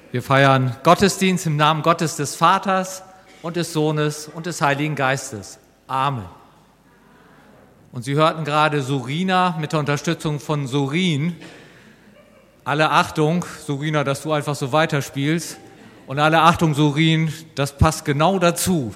Wir feiern Gottesdienst im Namen Gottes des Vaters und des Sohnes und des Heiligen Geistes. Amen. Und Sie hörten gerade Surina mit der Unterstützung von Surin. Alle Achtung, Surina, dass du einfach so weiterspielst. Und alle Achtung, Surin, das passt genau dazu.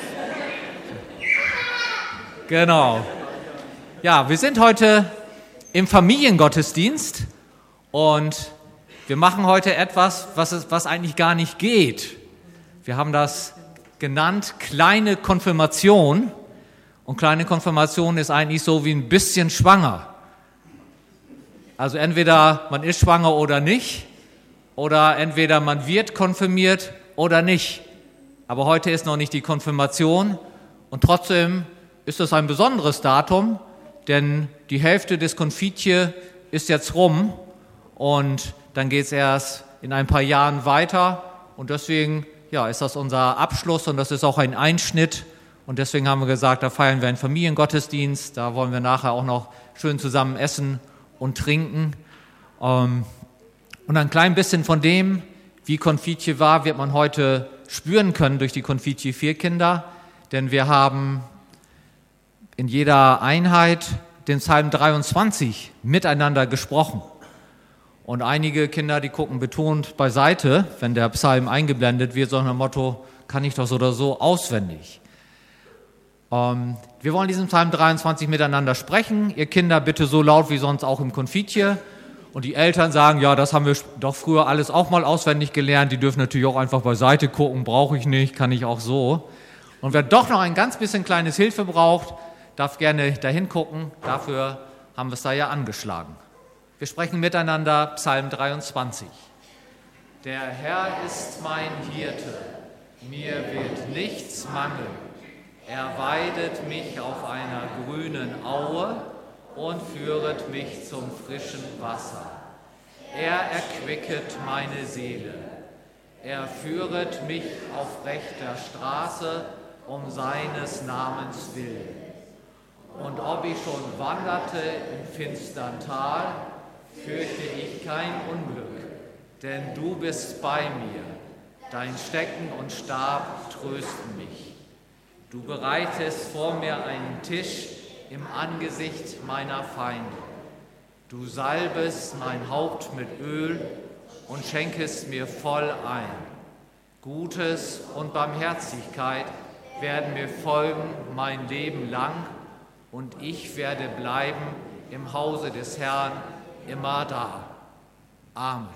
Genau. Ja, wir sind heute im Familiengottesdienst und wir machen heute etwas, was eigentlich gar nicht geht. Wir haben das genannt kleine Konfirmation. Und kleine Konfirmation ist eigentlich so wie ein bisschen schwanger. Also entweder man ist schwanger oder nicht. Oder entweder man wird konfirmiert oder nicht. Aber heute ist noch nicht die Konfirmation. Und trotzdem ist es ein besonderes Datum, denn die Hälfte des Konfitje ist jetzt rum. Und dann geht es erst in ein paar Jahren weiter und deswegen ist das unser Abschluss und das ist auch ein Einschnitt und deswegen haben wir gesagt, da feiern wir einen Familiengottesdienst, da wollen wir nachher auch noch schön zusammen essen und trinken. Und ein klein bisschen von dem, wie Konfitje war, wird man heute spüren können durch die Konfitje 4 Kinder, denn wir haben in jeder Einheit den Psalm 23 miteinander gesprochen. Und einige Kinder, die gucken betont beiseite, wenn der Psalm eingeblendet wird, so nach dem Motto, kann ich doch so oder so auswendig. Wir wollen diesen Psalm 23 miteinander sprechen. Ihr Kinder bitte so laut wie sonst auch im Konfitje. Und die Eltern sagen, ja, das haben wir doch früher alles auch mal auswendig gelernt. Die dürfen natürlich auch einfach beiseite gucken, brauche ich nicht, kann ich auch so. Und wer doch noch ein ganz bisschen kleines Hilfe braucht, darf gerne dahin gucken. Dafür haben wir es da ja angeschlagen. Wir sprechen miteinander Psalm 23. Der Herr ist mein Hirte, mir wird nichts mangeln. Er weidet mich auf einer grünen Aue und führet mich zum frischen Wasser. Er erquicket meine Seele. Er führet mich auf rechter Straße um seines Namens willen. Und ob ich schon wanderte im finstern Tal, fürchte ich kein Unglück, denn du bist bei mir. Dein Stecken und Stab trösten mich. Du bereitest vor mir einen Tisch im Angesicht meiner Feinde. Du salbest mein Haupt mit Öl und schenkest mir voll ein. Gutes und Barmherzigkeit werden mir folgen mein Leben lang und ich werde bleiben im Hause des Herrn immer da. Amen.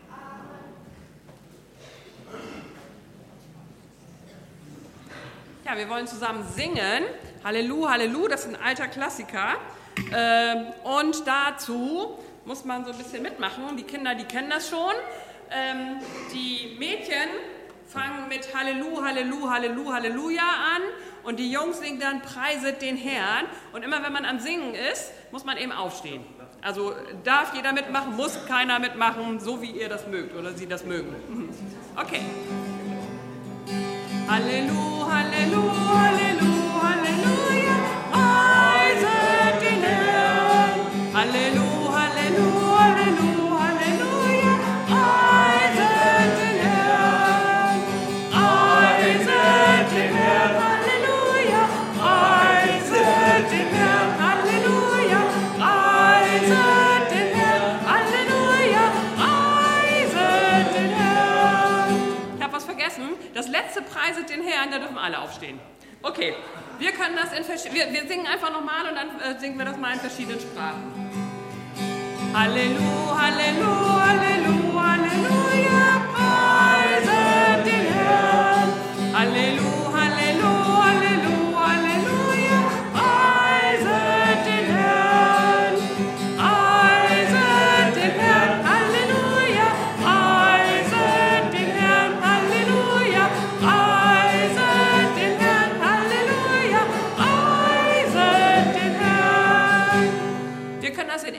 Ja, wir wollen zusammen singen. Halleluja, Halleluja, das ist ein alter Klassiker. Und dazu muss man so ein bisschen mitmachen. Die Kinder, die kennen das schon. Die Mädchen fangen mit Halleluja, Halleluja, Halleluja, Halleluja an. Und die Jungs singen dann Preiset den Herrn. Und immer wenn man am Singen ist, muss man eben aufstehen. Also darf jeder mitmachen, muss keiner mitmachen, so wie ihr das mögt oder sie das mögen. Okay. Halleluja, Halleluja, Halleluja, Halleluja, preiset den Herrn. Halleluja, Halleluja, Halleluja, Halleluja, preiset den Herrn. Preiset den Herrn, Halleluja, preiset den Herrn, Halleluja, preiset den Herrn, Halleluja, preiset den Herrn. Ich habe was vergessen. Das letzte Preiset den Herrn, da dürfen alle aufstehen. Okay, wir können das wir singen einfach nochmal und dann singen wir das mal in verschiedenen Sprachen. Halleluja, Halleluja, Halleluja, Halleluja, preiset den Herrn. Halleluja, Halleluja, Halleluja, Halleluja, preiset den Herrn. Preiset den Herrn, Halleluja, preiset den Herrn, Halleluja, preiset den Herrn, Halleluja, preiset den Herrn. Wir können das in Englisch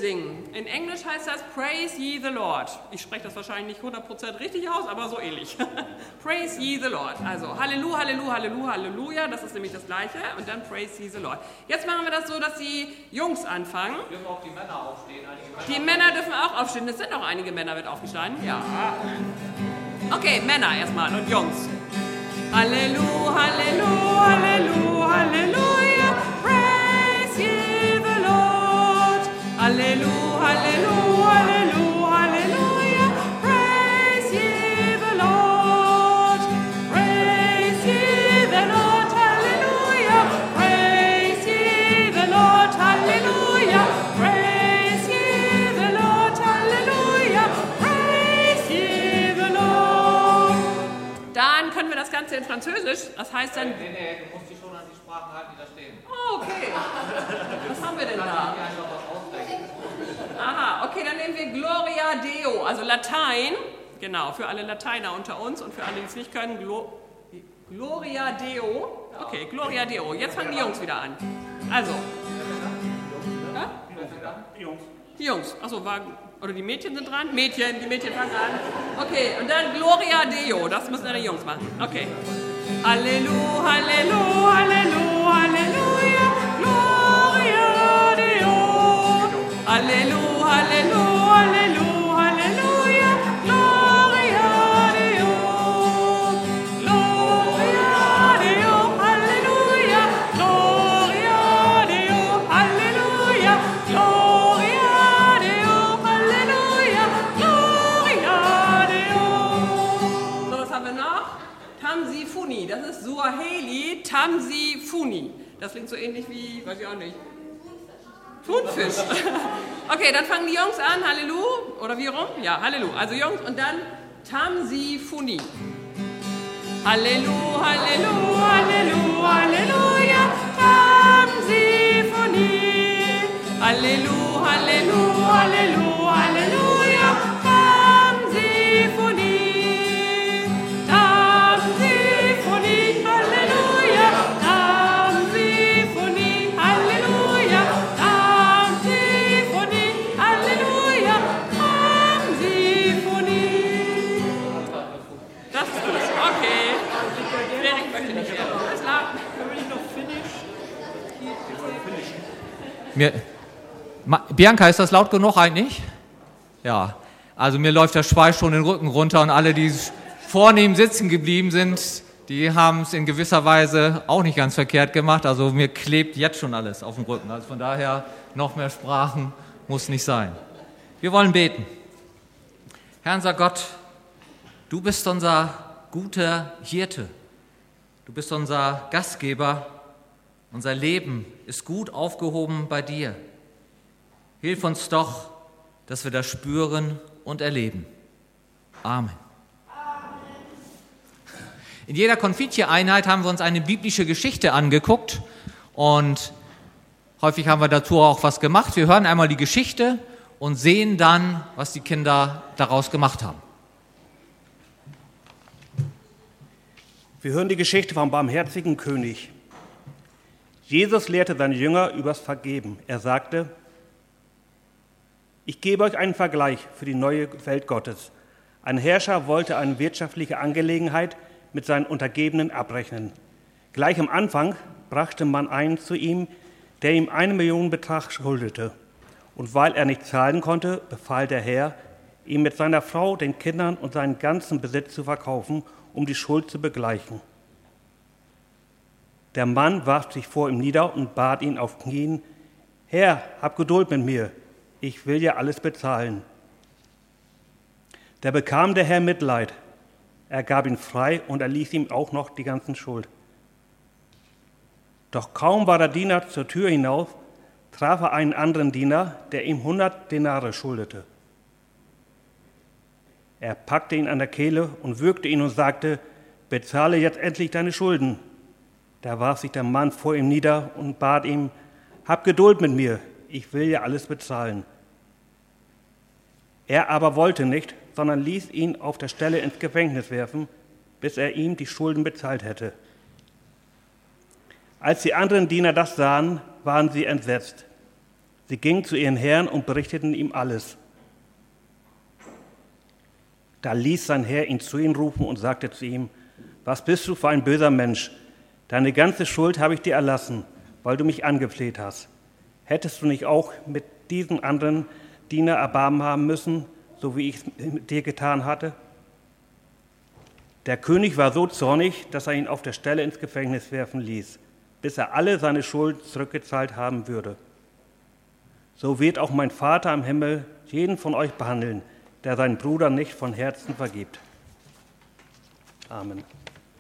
singen. In Englisch heißt das Praise ye the Lord. Ich spreche das wahrscheinlich nicht 100% richtig aus, aber so ähnlich. Praise ye the Lord. Also Halleluja, Halleluja, Halleluja, Halleluja, das ist nämlich das Gleiche. Und dann Praise ye the Lord. Jetzt machen wir das so, dass die Jungs anfangen. Dürfen auch die Männer aufstehen? Die Männer dürfen auch aufstehen. Es sind auch einige Männer mit aufgestanden. Ja. Okay, Männer erstmal und Jungs. Halleluja, Halleluja, Halleluja, Halleluja. Praise ye the Lord. Halleluja, Halleluja, Halleluja, Halleluja. Praise ye the Lord. Praise ye the Lord. Halleluja. Praise ye the Lord. Halleluja. Praise ye the Lord. Halleluja. Praise ye the Lord. Dann können wir das Ganze in Französisch. Das heißt dann... Nee, du musst dich schon an die Sprachen halten, die da stehen. Oh, okay. Was haben wir denn da? Aha, okay, dann nehmen wir Gloria Deo, also Latein. Genau, für alle Lateiner unter uns und für alle, die es nicht können, Gloria Deo. Okay, Gloria Deo. Jetzt fangen die Jungs wieder an. Also. Ja? Die Jungs. Achso, oder die Mädchen sind dran? Die Mädchen fangen an. Okay, und dann Gloria Deo. Das müssen dann die Jungs machen. Okay. Halleluja, Halleluja, Halleluja, Halleluja. Gloria Deo. Halleluja, Halleluja, Halleluja, Halleluja. Gloria Deo. Gloria Deo. Halleluja. Gloria Deo. Halleluja. Gloria Deo. Halleluja. Gloria Deo. So, was haben wir noch? Tamsi Funi. Das ist Suaheli Tamsi Funi. Das klingt so ähnlich wie, weiß ich auch nicht. Thunfisch. Okay, dann fangen die Jungs an, Halleluja, oder wie rum? Ja, Halleluja. Also Jungs und dann Tamsi Funi. Halleluja, Halleluja, Halleluja, Halleluja, Tamsi Funi. Halleluja, Halleluja, Halleluja, Halleluja, Tamsi Funi. Tamsi Funi, Halleluja, Tamsi Funi, Halleluja. Das ist gut, okay. Frederik möchte nicht mehr. Alles klar. Können wir nicht noch finish? Bianca, ist das laut genug eigentlich? Ja. Also mir läuft der Schweiß schon den Rücken runter und alle, die vornehm sitzen geblieben sind, die haben es in gewisser Weise auch nicht ganz verkehrt gemacht. Also mir klebt jetzt schon alles auf dem Rücken. Also von daher noch mehr Sprachen muss nicht sein. Wir wollen beten. Herr unser Gott, du bist unser guter Hirte. Du bist unser Gastgeber. Unser Leben ist gut aufgehoben bei dir. Hilf uns doch, dass wir das spüren und erleben. Amen. In jeder Konfitiereinheit haben wir uns eine biblische Geschichte angeguckt und häufig haben wir dazu auch was gemacht. Wir hören einmal die Geschichte und sehen dann, was die Kinder daraus gemacht haben. Wir hören die Geschichte vom barmherzigen König. Jesus lehrte seine Jünger übers Vergeben. Er sagte: Ich gebe euch einen Vergleich für die neue Welt Gottes. Ein Herrscher wollte eine wirtschaftliche Angelegenheit mit seinen Untergebenen abrechnen. Gleich am Anfang brachte man einen zu ihm, der ihm 1 Million Betrag schuldete. Und weil er nicht zahlen konnte, befahl der Herr, ihm mit seiner Frau, den Kindern und seinen ganzen Besitz zu verkaufen, um die Schuld zu begleichen. Der Mann warf sich vor ihm nieder und bat ihn auf Knien: Herr, hab Geduld mit mir, ich will ja alles bezahlen. Da bekam der Herr Mitleid. Er gab ihn frei und erließ ihm auch noch die ganze Schuld. Doch kaum war der Diener zur Tür hinaus, traf er einen anderen Diener, der ihm 100 Denare schuldete. Er packte ihn an der Kehle und würgte ihn und sagte: Bezahle jetzt endlich deine Schulden. Da warf sich der Mann vor ihm nieder und bat ihm: Hab Geduld mit mir, ich will ja alles bezahlen. Er aber wollte nicht, sondern ließ ihn auf der Stelle ins Gefängnis werfen, bis er ihm die Schulden bezahlt hätte. Als die anderen Diener das sahen, waren sie entsetzt. Sie gingen zu ihren Herren und berichteten ihm alles. Da ließ sein Herr ihn zu ihm rufen und sagte zu ihm: Was bist du für ein böser Mensch? Deine ganze Schuld habe ich dir erlassen, weil du mich angefleht hast. Hättest du nicht auch mit diesen anderen Diener Erbarmen haben müssen, so wie ich es mit dir getan hatte? Der König war so zornig, dass er ihn auf der Stelle ins Gefängnis werfen ließ, bis er alle seine Schulden zurückgezahlt haben würde. So wird auch mein Vater im Himmel jeden von euch behandeln, der seinen Bruder nicht von Herzen vergibt. Amen.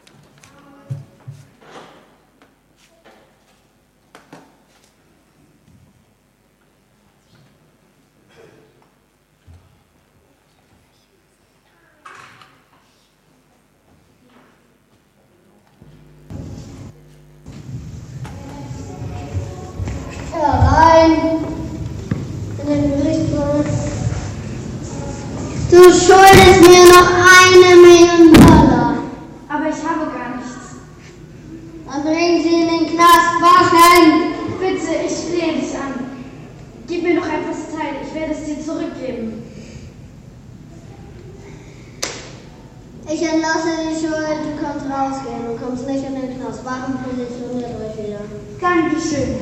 Du schuldest mir noch $1 Million. Aber ich habe gar nichts. Dann bringen sie in den Knast. Wachen! Bitte, ich flehe dich an. Gib mir noch etwas Zeit, ich werde es dir zurückgeben. Ich entlasse die Schuld, du kannst rausgehen und kommst nicht in den Knast. Wachen positioniert euch wieder. Dankeschön.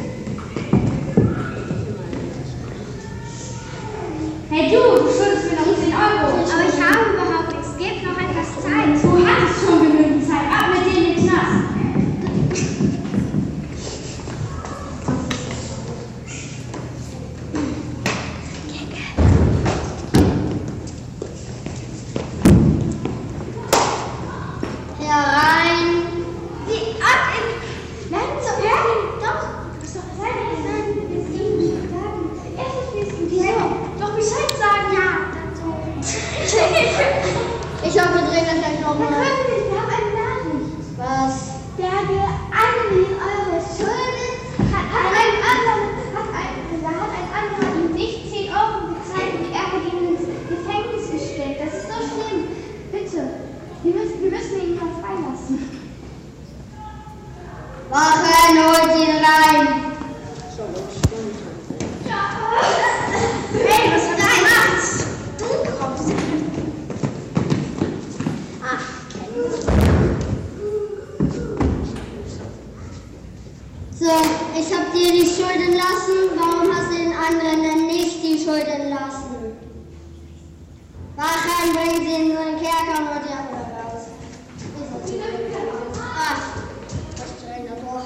Hey du schuldest mir noch 10 €. Aber ich habe überhaupt nichts. Gebt noch etwas Zeit. Du hattest schon genügend Zeit. Ab mit dir in den Knast. Herein. Die ab in... Nein, so ehrlich. Doch. Sei nicht wir ihm sagen. Erst wissen wir. Doch Bescheid sagen. Ja, dann so. Ich hoffe, wir drehen das gleich Wir nochmal. können nicht, wir haben eine Nachricht. Was? Der dir $1 Million schuldet, hat ein anderer ihm nicht 10 € gezahlt und er hat ihn ins Gefängnis gesteckt. Das ist so schlimm. Bitte, wir müssen ihn mal freilassen. Wachen, holt ihn rein. Hey, was hat er gemacht? Du kommst. So, ich hab dir die Schuld entlassen. Warum hast du den anderen denn nicht die Schuld entlassen? Wachen, bringen sie in so einen Kerker und holt die andere raus. Ach, was streng davor.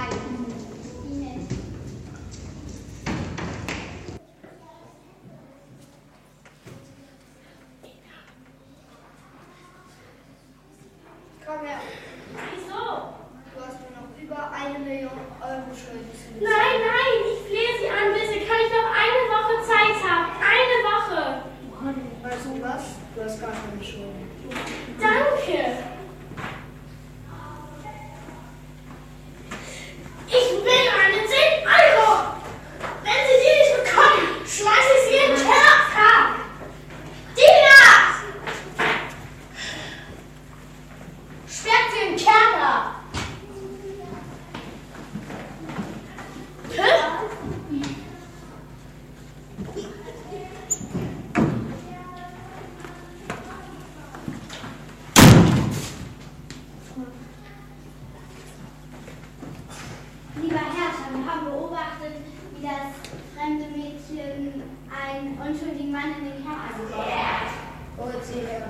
Komm her. Wieso? Du hast mir noch über $1 Million Schuld. Nein, ich flehe Sie an, bitte. Kann ich noch eine Woche Zeit haben? Eine Woche. Weißt du was? Du hast gar keine Schuld. Danke. Ich will meine 10 €. Wenn Sie die nicht bekommen, schmeiße ich Sie in den Kerker. Dina! Sperrt Sie im Kerker. Lieber Herrscher, wir haben beobachtet, wie das fremde Mädchen einen unschuldigen Mann in den Kerker geworfen hat. Holt sie her.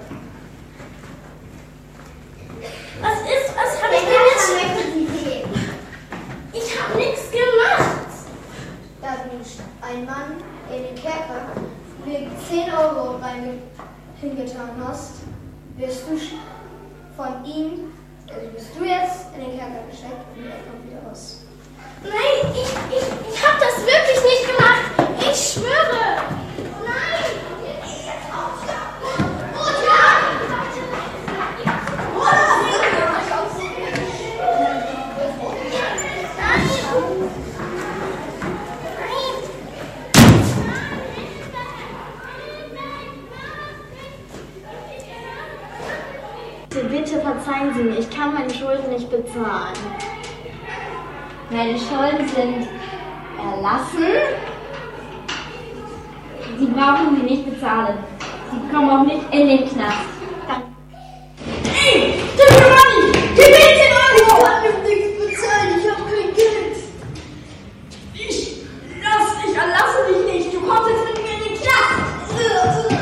Was habe ich denn jetzt? Möchte sie sehen. Ich habe nichts gemacht. Da du ein Mann in den Kerker mit 10 € hingetan hast, wirst du von ihm, bist du jetzt in den Kerker gesteckt und er kommt wieder raus. Nein, ich habe das wirklich nicht gemacht. Ich schwöre. Nein. Bitte verzeihen Sie mir, ich kann meine Schulden nicht bezahlen. Meine Schulden sind erlassen Sie brauchen sie nicht bezahlen. Sie kommen auch nicht in den Knast. Ey, gib mir Money! Gib mir 10 Euro! Ich kann mir nichts bezahlen, ich habe kein Geld. Ich erlasse dich nicht. Du kommst jetzt mit mir in den Knast.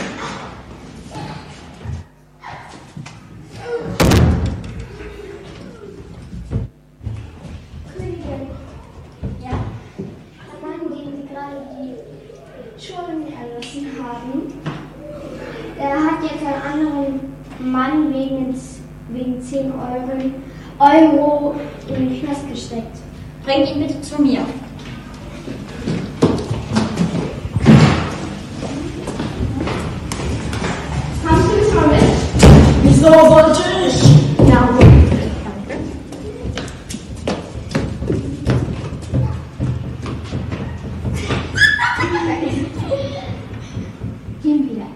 Königin, ja, der Mann, den Sie gerade die Schulden erlassen haben, der hat jetzt einen anderen Mann wegen 10 Euro in den Knast gesteckt. Bring ihn bitte zu mir. Kannst du mich mal mit? Wieso wollte ich? Ja, gut. Danke. Gehen wieder.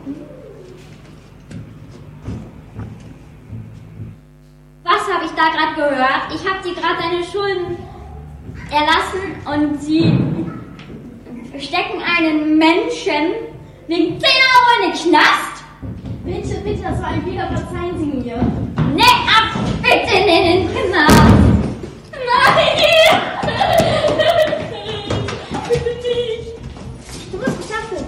Was habe ich da gerade gehört? Ich habe dir gerade deine Schulden erlassen und sie stecken einen Menschen wegen 10 Euro in den Knast? Bitte, bitte, das war ein Fehler, verzeihen Sie mir. Ne, ab bitte in den Knast! Nein! Bitte nicht! Du musst es schaffen.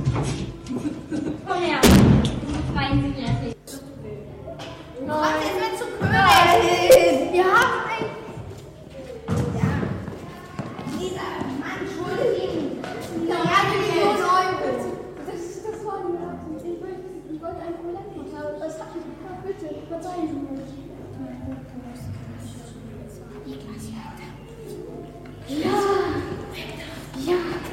Komm her! Freien Sie mir nicht. Nein, es wird zu König. Wir haben ein... Ja. Dieser Mann schuldet Ihnen 3 Millionen Euro. Das war die Minute. Ich wollte ein Problem machen, aber das hat nicht geklappt. Bitte, verzeihen Sie mir. Ja. Ja.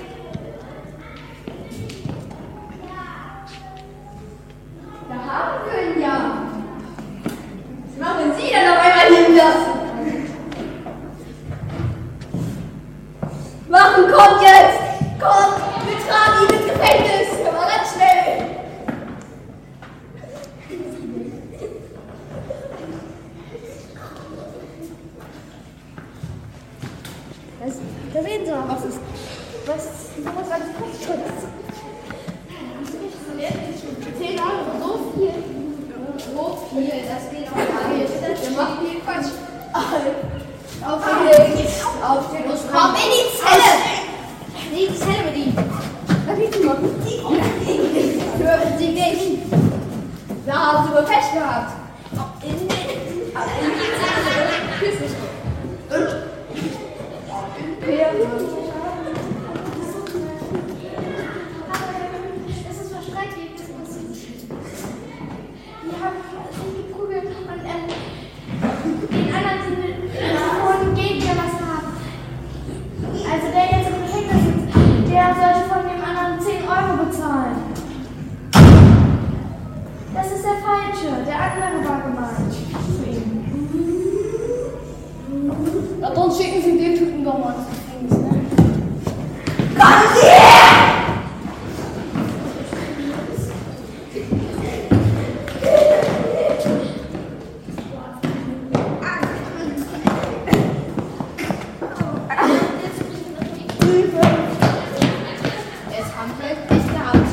Da haben wir ihn ja. Was machen Sie denn auf einmal nehmen lassen? Wachen kommt jetzt! Kommt! Wir tragen ihn ins Gefängnis! Aber ganz schnell! Da sehen Sie mal, was ist. Was alles kostet. 10 Euro, so viel. So viel, das geht auch gar nicht. Wir machen hier Quatsch. Auf den Bus. Komm in die Zelle! In die Zelle mit ihm. Was willst du machen? Hören Sie nicht. Da haben Sie wohl Pech gehabt. In die Zelle. Küss mich. Es ist verstreikt, die haben sich geprügelt und den anderen sind gegen gelassen haben. Also der jetzt im Gefängnis sitzt, der sollte von dem anderen 10 Euro bezahlen. Das ist der Falsche, der andere war gemeint. Ja, dann schicken Sie den Typen doch mal ins Gefängnis, ne? Jetzt haben wir Pech gehabt.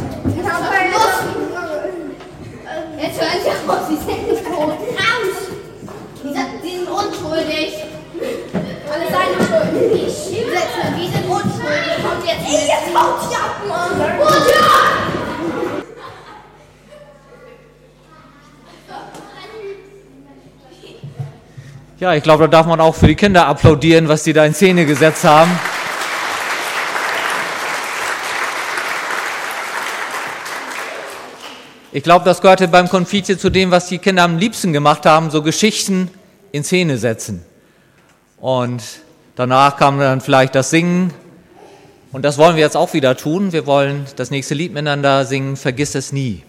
Jetzt hören Sie auf, Sie sind nicht tot. Raus! Sie sind unschuldig. Alles seine Schuld. Die sind unschuldig. Kommt jetzt. Ey, jetzt haut sie ab, Mann. Ja, ich glaube, da darf man auch für die Kinder applaudieren, was die da in Szene gesetzt haben. Ich glaube, das gehörte beim Konfitio zu dem, was die Kinder am liebsten gemacht haben, so Geschichten in Szene setzen. Und danach kam dann vielleicht das Singen. Und das wollen wir jetzt auch wieder tun. Wir wollen das nächste Lied miteinander singen, Vergiss es nie.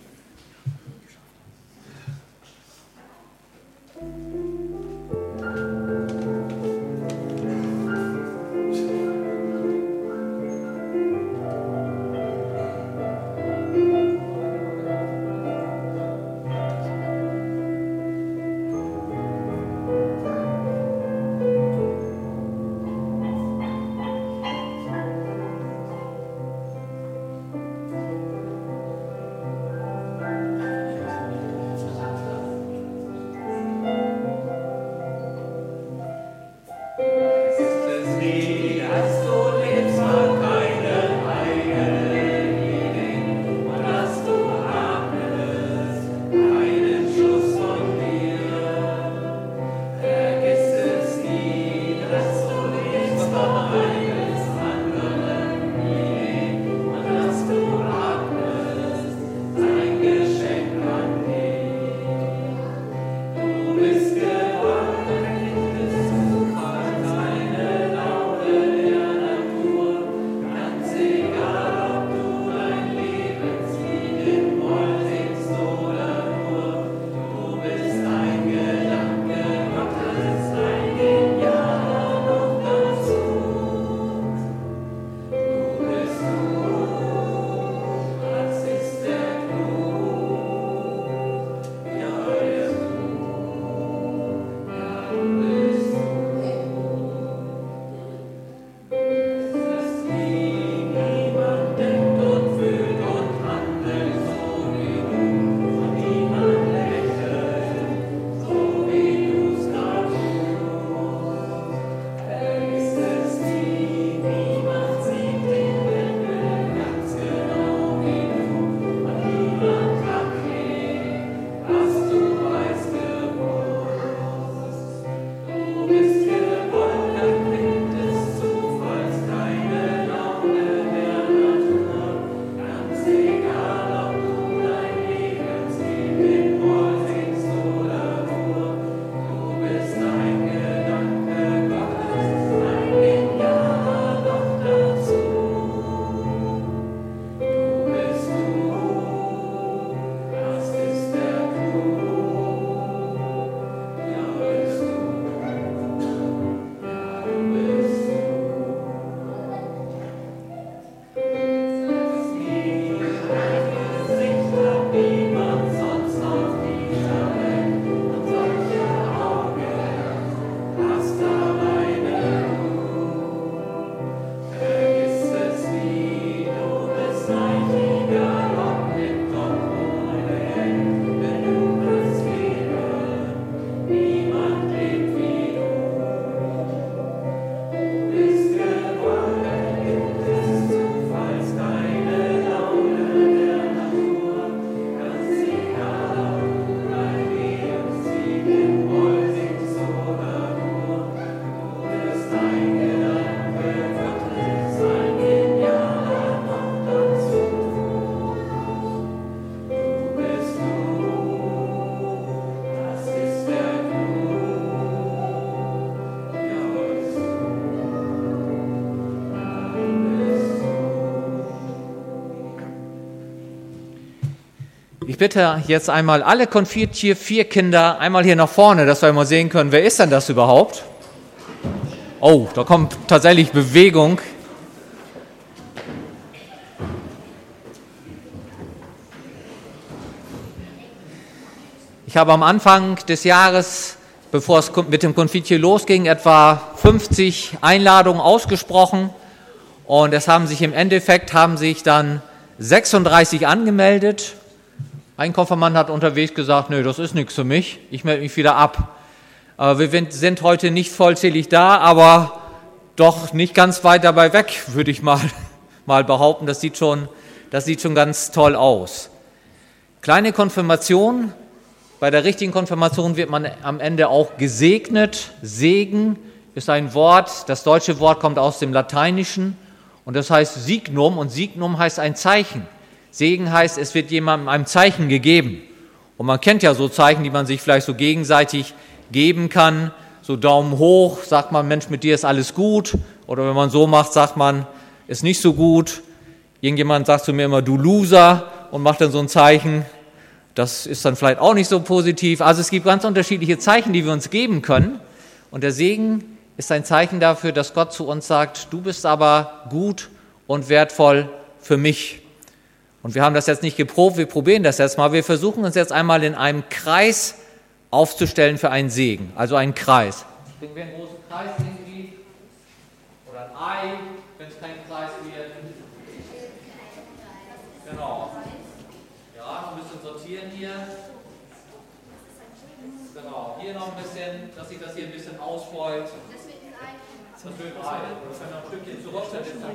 Ich bitte jetzt einmal alle Konfittier, 4 Kinder, einmal hier nach vorne, dass wir mal sehen können, wer ist denn das überhaupt? Oh, da kommt tatsächlich Bewegung. Ich habe am Anfang des Jahres, bevor es mit dem Konfittier losging, etwa 50 Einladungen ausgesprochen. Und es haben sich im Endeffekt dann 36 angemeldet. Ein Konfirmand hat unterwegs gesagt, nö, das ist nichts für mich, ich melde mich wieder ab. Wir sind heute nicht vollzählig da, aber doch nicht ganz weit dabei weg, würde ich mal behaupten. Das sieht schon ganz toll aus. Kleine Konfirmation. Bei der richtigen Konfirmation wird man am Ende auch gesegnet. Segen ist ein Wort, das deutsche Wort kommt aus dem Lateinischen und das heißt Signum und Signum heißt ein Zeichen. Segen heißt, es wird jemandem ein Zeichen gegeben. Und man kennt ja so Zeichen, die man sich vielleicht so gegenseitig geben kann. So Daumen hoch, sagt man, Mensch, mit dir ist alles gut. Oder wenn man so macht, sagt man, ist nicht so gut. Irgendjemand sagt zu mir immer, du Loser, und macht dann so ein Zeichen. Das ist dann vielleicht auch nicht so positiv. Also es gibt ganz unterschiedliche Zeichen, die wir uns geben können. Und der Segen ist ein Zeichen dafür, dass Gott zu uns sagt, du bist aber gut und wertvoll für mich. Und wir haben das jetzt nicht geprobt, wir probieren das jetzt mal. Wir versuchen uns jetzt einmal in einem Kreis aufzustellen für einen Segen. Also einen Kreis. Bringen wir einen großen Kreis irgendwie? Oder ein Ei, wenn es kein Kreis wird. Genau. Ja, ein bisschen sortieren hier. Genau, hier noch ein bisschen, dass sich das hier ein bisschen ausbeult. Das wird ein Ei. Wir können noch ein Stückchen zurückstellen. Das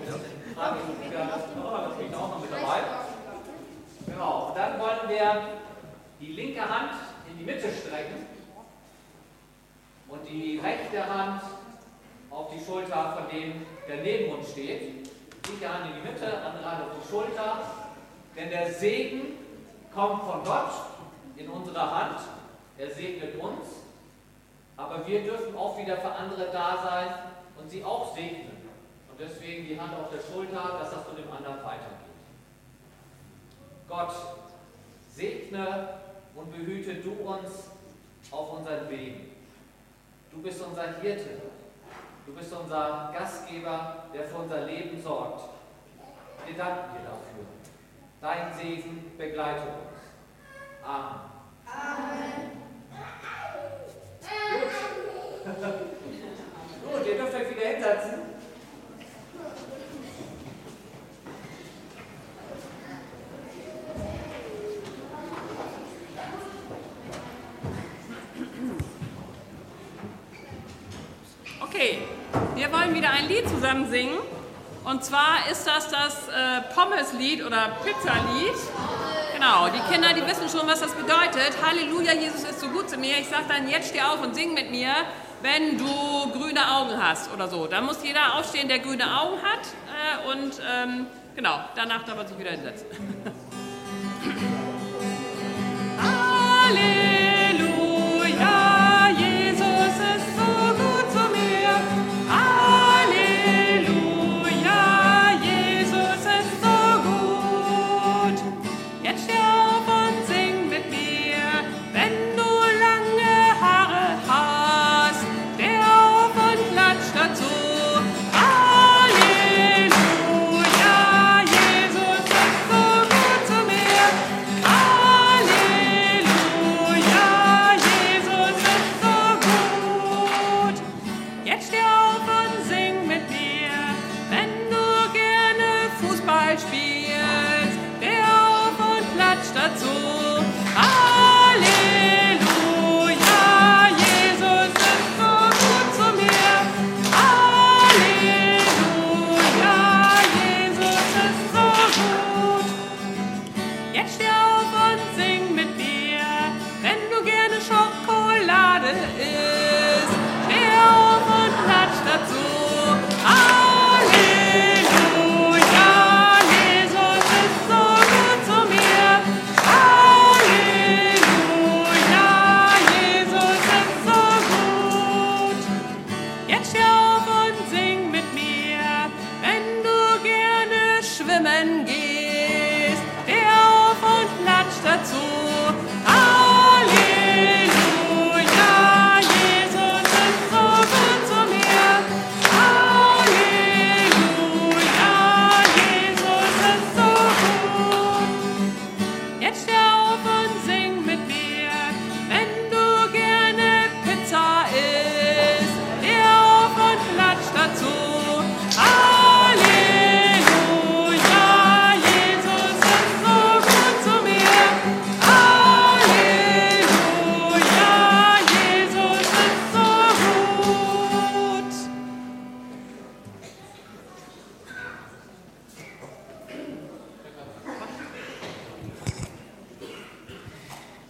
liegt auch noch mit dabei. Genau, und dann wollen wir die linke Hand in die Mitte strecken und die rechte Hand auf die Schulter von dem, der neben uns steht. Linke Hand in die Mitte, andere Hand auf die Schulter. Denn der Segen kommt von Gott in unsere Hand. Er segnet uns. Aber wir dürfen auch wieder für andere da sein und sie auch segnen. Und deswegen die Hand auf der Schulter, dass das von dem anderen weitergeht. Gott, segne und behüte du uns auf unseren Wegen. Du bist unser Hirte. Du bist unser Gastgeber, der für unser Leben sorgt. Wir danken dir dafür. Dein Segen begleite uns. Amen. Amen. Gut, ihr dürft euch wieder hinsetzen. Okay, wir wollen wieder ein Lied zusammen singen. Und zwar ist das Pommeslied oder Pizzalied. Genau, die Kinder, die wissen schon, was das bedeutet. Halleluja, Jesus ist so gut zu mir. Ich sage dann, jetzt steh auf und sing mit mir, wenn du grüne Augen hast oder so. Dann muss jeder aufstehen, der grüne Augen hat. Genau, danach darf man sich wieder hinsetzen. Halleluja. schwimmen gehst, der auf und platscht dazu.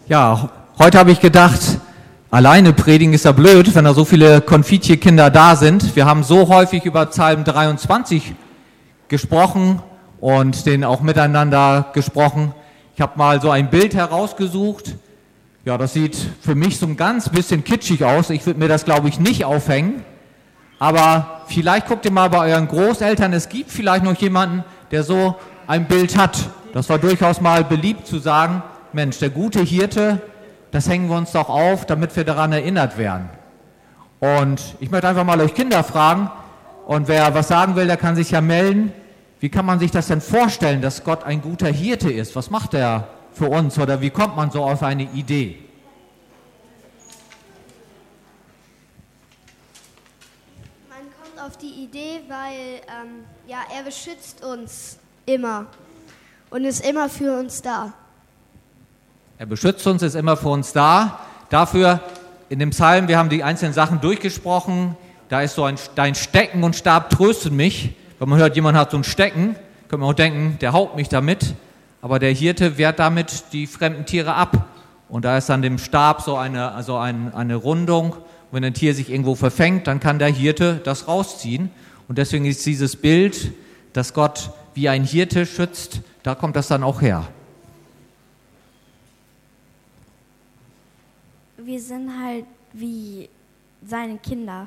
Ja, heute habe ich gedacht, alleine predigen ist ja blöd, wenn da so viele Konfitierkinder da sind. Wir haben so häufig über Psalm 23 gesprochen und den auch miteinander gesprochen. Ich habe mal so ein Bild herausgesucht. Ja, das sieht für mich so ein ganz bisschen kitschig aus. Ich würde mir das, glaube ich, nicht aufhängen. Aber vielleicht guckt ihr mal bei euren Großeltern, es gibt vielleicht noch jemanden, der so ein Bild hat. Das war durchaus mal beliebt zu sagen, Mensch, der gute Hirte, das hängen wir uns doch auf, damit wir daran erinnert werden. Und ich möchte einfach mal euch Kinder fragen, und wer was sagen will, der kann sich ja melden. Wie kann man sich das denn vorstellen, dass Gott ein guter Hirte ist? Was macht er für uns oder wie kommt man so auf eine Idee? Man kommt auf die Idee, weil er beschützt uns immer und ist immer für uns da. Er beschützt uns, ist immer für uns da. Dafür in dem Psalm, wir haben die einzelnen Sachen durchgesprochen, da ist so dein Stecken und Stab trösten mich. Wenn man hört, jemand hat so ein Stecken, könnte man auch denken, der haut mich damit. Aber der Hirte wehrt damit die fremden Tiere ab. Und da ist an dem Stab so eine Rundung. Und wenn ein Tier sich irgendwo verfängt, dann kann der Hirte das rausziehen. Und deswegen ist dieses Bild, dass Gott wie ein Hirte schützt, da kommt das dann auch her. Wir sind halt wie seine Kinder.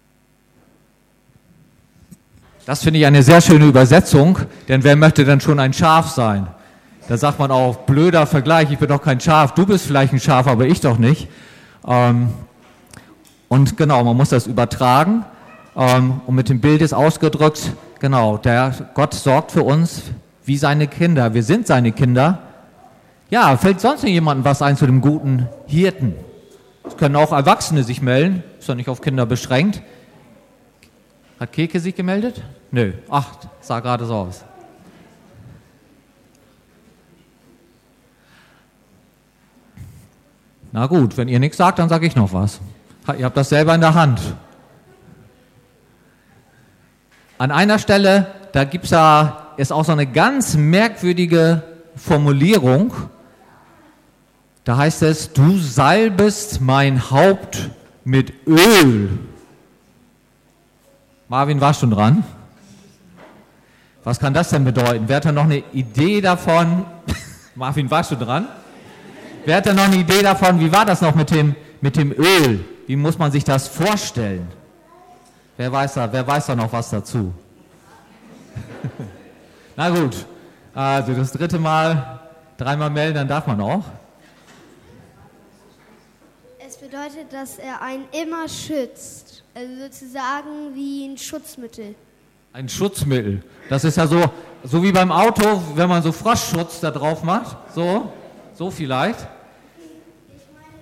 Das finde ich eine sehr schöne Übersetzung, denn wer möchte denn schon ein Schaf sein? Da sagt man auch, blöder Vergleich, ich bin doch kein Schaf, du bist vielleicht ein Schaf, aber ich doch nicht. Und genau, man muss das übertragen und mit dem Bild ist ausgedrückt, genau, Gott sorgt für uns wie seine Kinder, wir sind seine Kinder. Ja, fällt sonst noch jemandem was ein zu dem guten Hirten? Es können auch Erwachsene sich melden, ist doch nicht auf Kinder beschränkt. Hat Keke sich gemeldet? Nö. Ach, sah gerade so aus. Na gut, wenn ihr nichts sagt, dann sage ich noch was. Ihr habt das selber in der Hand. An einer Stelle, da ist auch so eine ganz merkwürdige Formulierung. Da heißt es, du salbest mein Haupt mit Öl. Marvin war schon dran. Was kann das denn bedeuten? Wer hat da noch eine Idee davon? Marvin war schon dran. Wer hat da noch eine Idee davon? Wie war das noch mit dem Öl? Wie muss man sich das vorstellen? Wer weiß da noch was dazu? Na gut, also das dritte Mal, dreimal melden, dann darf man auch. Es bedeutet, dass er einen immer schützt. Also sozusagen wie ein Schutzmittel. Ein Schutzmittel. Das ist ja so wie beim Auto, wenn man so Frostschutz da drauf macht. So vielleicht. Ich meine,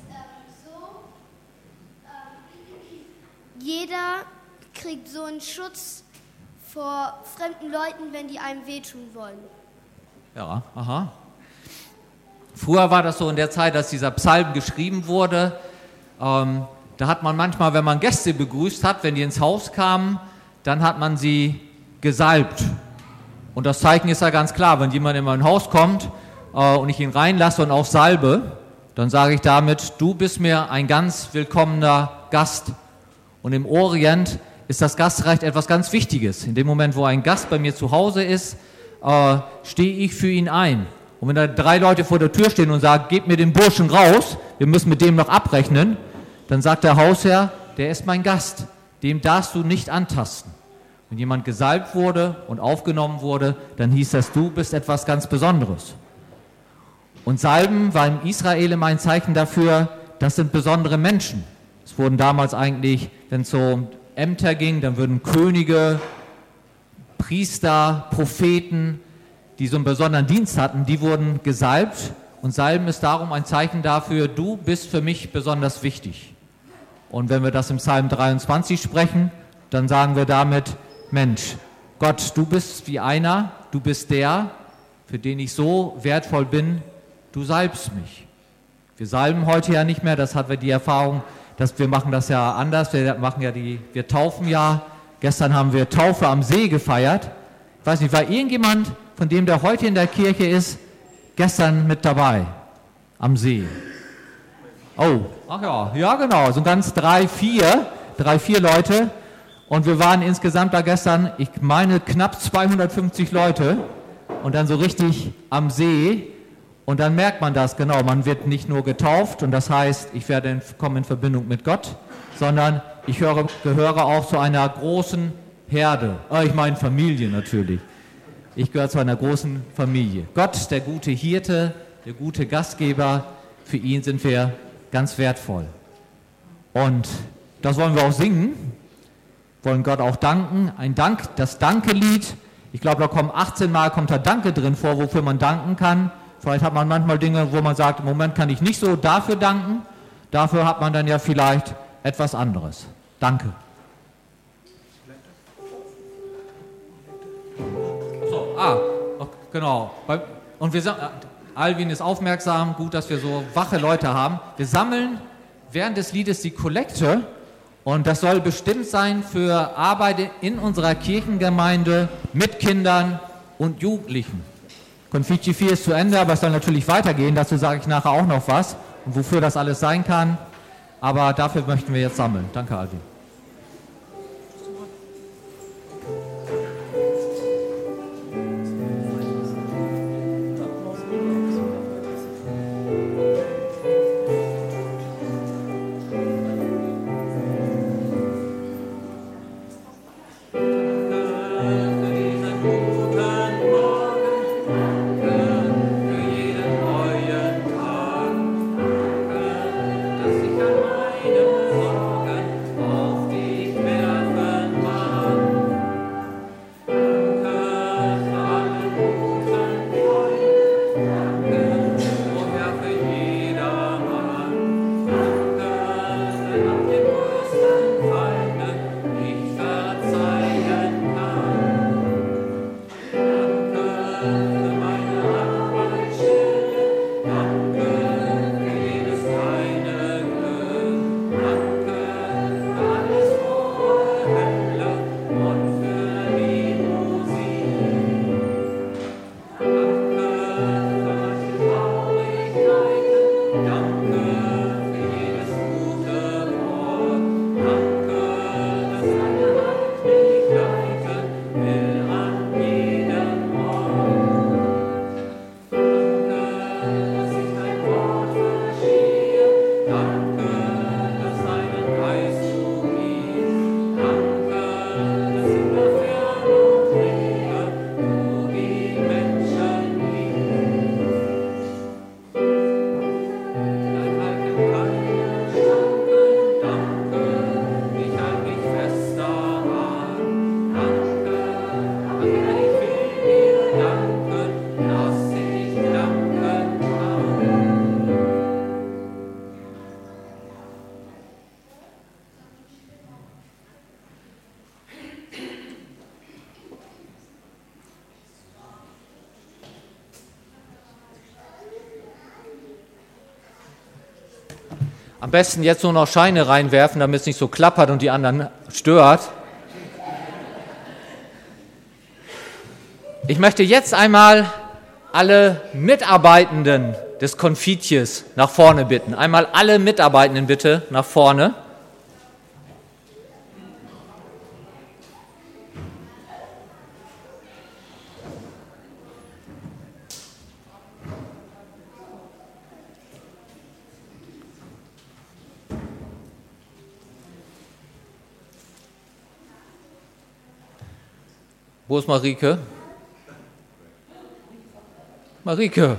dass jeder kriegt so einen Schutz vor fremden Leuten, wenn die einem wehtun wollen. Ja, aha. Früher war das so in der Zeit, dass dieser Psalm geschrieben wurde. Da hat man manchmal, wenn man Gäste begrüßt hat, wenn die ins Haus kamen, dann hat man sie gesalbt. Und das Zeichen ist ja ganz klar, wenn jemand in mein Haus kommt und ich ihn reinlasse und auch salbe, dann sage ich damit, du bist mir ein ganz willkommener Gast. Und im Orient ist das Gastrecht etwas ganz Wichtiges. In dem Moment, wo ein Gast bei mir zu Hause ist, stehe ich für ihn ein. Und wenn da 3 Leute vor der Tür stehen und sagen, gebt mir den Burschen raus, wir müssen mit dem noch abrechnen, dann sagt der Hausherr, der ist mein Gast, dem darfst du nicht antasten. Wenn jemand gesalbt wurde und aufgenommen wurde, dann hieß das, du bist etwas ganz Besonderes. Und Salben war in Israel immer ein Zeichen dafür, das sind besondere Menschen. Es wurden damals eigentlich, wenn es so um Ämter ging, dann würden Könige, Priester, Propheten, die so einen besonderen Dienst hatten, die wurden gesalbt. Und Salben ist darum ein Zeichen dafür, du bist für mich besonders wichtig. Und wenn wir das im Psalm 23 sprechen, dann sagen wir damit, Mensch, Gott, du bist wie einer, du bist der, für den ich so wertvoll bin, du salbst mich. Wir salben heute ja nicht mehr, das hatten wir die Erfahrung, dass wir machen das ja anders, wir taufen ja. Gestern haben wir Taufe am See gefeiert. Ich weiß nicht, war irgendjemand, von dem der heute in der Kirche ist, gestern mit dabei? am See. Oh, ach ja, genau, so ganz 3, 4 Leute. Und wir waren insgesamt da gestern, ich meine, knapp 250 Leute. Und dann so richtig am See. Und dann merkt man das, genau, man wird nicht nur getauft. Und das heißt, ich komme in Verbindung mit Gott, sondern ich gehöre auch zu einer großen Herde. Ich meine Familie natürlich. Ich gehöre zu einer großen Familie. Gott, der gute Hirte, der gute Gastgeber, für ihn sind wir ganz wertvoll. Und das wollen wir auch singen, wollen Gott auch danken. Das Danke-Lied, ich glaube, da kommt 18 Mal da Danke drin vor, wofür man danken kann. Vielleicht hat man manchmal Dinge, wo man sagt, im Moment kann ich nicht so dafür danken. Dafür hat man dann ja vielleicht etwas anderes. Danke. So, genau. Und Alvin ist aufmerksam, gut, dass wir so wache Leute haben. Wir sammeln während des Liedes die Kollekte und das soll bestimmt sein für Arbeit in unserer Kirchengemeinde mit Kindern und Jugendlichen. Konfitje 4 ist zu Ende, aber es soll natürlich weitergehen. Dazu sage ich nachher auch noch was und wofür das alles sein kann. Aber dafür möchten wir jetzt sammeln. Danke, Alvin. Am besten jetzt nur noch Scheine reinwerfen, damit es nicht so klappert und die anderen stört. Ich möchte jetzt einmal alle Mitarbeitenden des Konfitjes nach vorne bitten. Einmal alle Mitarbeitenden bitte nach vorne. Wo ist Marike? Marike.